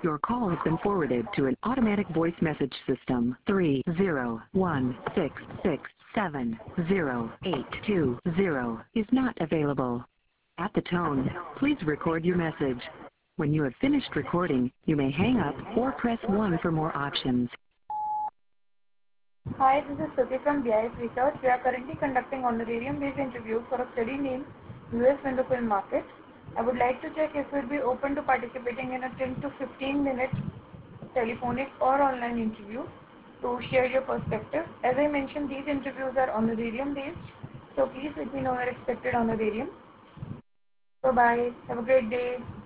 Your call has been forwarded to an automatic voice message system. 30166708220 is not available. At the tone, please record your message. When you have finished recording, you may hang up or press 1 for more options. Hi, this is Suti from BIS Research. We are currently conducting honorarium-based interview for a study named US Window Film Market. I would like to check if you would be open to participating in a 10 to 15 minute telephonic or online interview to share your perspective. As I mentioned, these interviews are honorarium-based, so please let me know your expected honorarium. So bye. Have a great day.